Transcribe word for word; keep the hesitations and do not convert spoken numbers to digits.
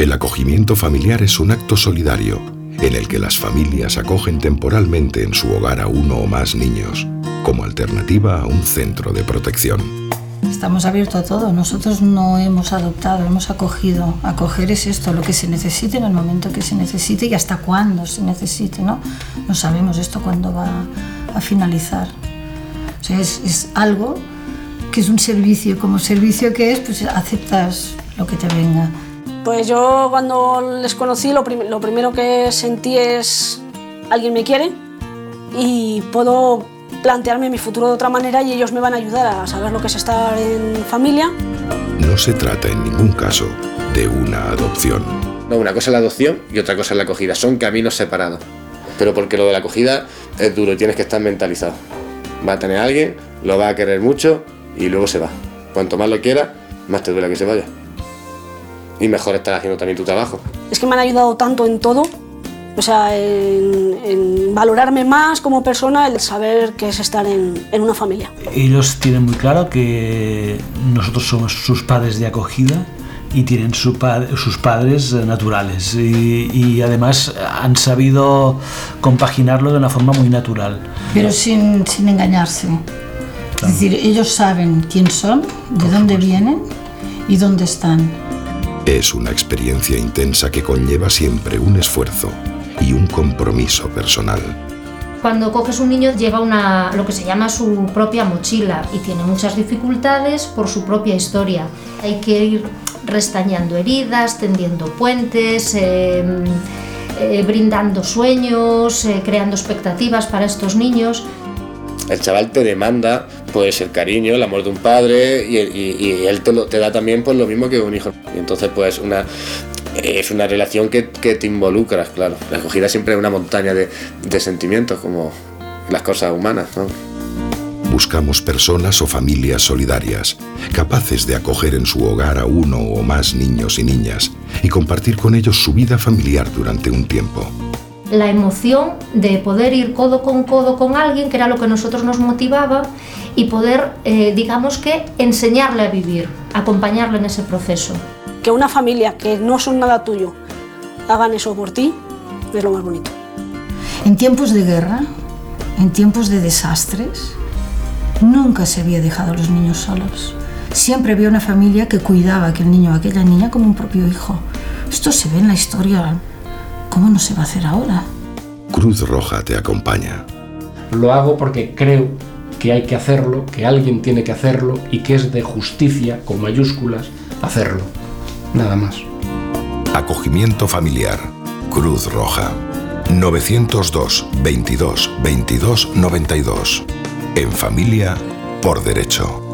El acogimiento familiar es un acto solidario en el que las familias acogen temporalmente en su hogar a uno o más niños, como alternativa a un centro de protección. Estamos abiertos a todo. Nosotros no hemos adoptado, hemos acogido. Acoger es esto, lo que se necesite en el momento que se necesite y hasta cuándo se necesite, ¿no? No sabemos esto cuándo va a finalizar. O sea, es, es algo que es un servicio. Como servicio que es, pues aceptas lo que te venga. Pues yo cuando les conocí lo, prim- lo primero que sentí es alguien me quiere y puedo plantearme mi futuro de otra manera y ellos me van a ayudar a saber lo que es estar en familia. No se trata en ningún caso de una adopción. No, una cosa es la adopción y otra cosa es la acogida. Son caminos separados. Pero porque lo de la acogida es duro y tienes que estar mentalizado. Va a tener a alguien, lo va a querer mucho y luego se va. Cuanto más lo quieras, más te duele que se vaya. Y mejor estar haciendo también tu trabajo. Es que me han ayudado tanto en todo, o sea, en, en valorarme más como persona, el saber qué es estar en, en una familia. Ellos tienen muy claro que nosotros somos sus padres de acogida y tienen su pa- sus padres naturales y, y además han sabido compaginarlo de una forma muy natural. Pero sin, sin engañarse. Claro. Es decir, ellos saben quién son, de Por dónde supuesto. vienen y dónde están. Es una experiencia intensa que conlleva siempre un esfuerzo y un compromiso personal. Cuando coges un niño lleva una, lo que se llama su propia mochila y tiene muchas dificultades por su propia historia. Hay que ir restañando heridas, tendiendo puentes, eh, eh, brindando sueños, eh, creando expectativas para estos niños. El chaval te demanda pues el cariño, el amor de un padre y, y, y él te, lo, te da también pues lo mismo que un hijo. Y entonces pues una, es una relación que, que te involucras, claro. La acogida siempre es una montaña de, de sentimientos como las cosas humanas, ¿no? Buscamos personas o familias solidarias, capaces de acoger en su hogar a uno o más niños y niñas y compartir con ellos su vida familiar durante un tiempo. La emoción de poder ir codo con codo con alguien, que era lo que a nosotros nos motivaba, y poder, eh, digamos que, enseñarle a vivir, acompañarle en ese proceso. Que una familia que no son nada tuyo hagan eso por ti es lo más bonito. En tiempos de guerra, en tiempos de desastres, nunca se había dejado a los niños solos. Siempre había una familia que cuidaba a aquel niño o a aquella niña como un propio hijo. Esto se ve en la historia. ¿Cómo no se va a hacer ahora? Cruz Roja te acompaña. Lo hago porque creo que hay que hacerlo, que alguien tiene que hacerlo y que es de justicia, con mayúsculas, hacerlo. Nada más. Acogimiento familiar. Cruz Roja. novecientos dos, veintidós, veintidós, noventa y dos. En familia, por derecho.